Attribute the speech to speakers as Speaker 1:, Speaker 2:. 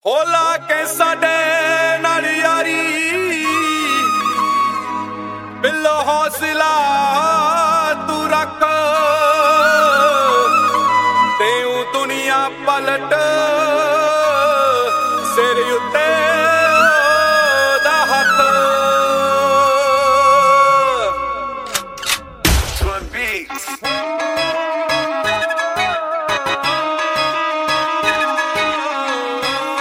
Speaker 1: होला के साडे नाल यारी बिल्लो हौसला तू रख तेऊ दुनिया पलट सिर उत्ते दा हथ
Speaker 2: Twin Beats.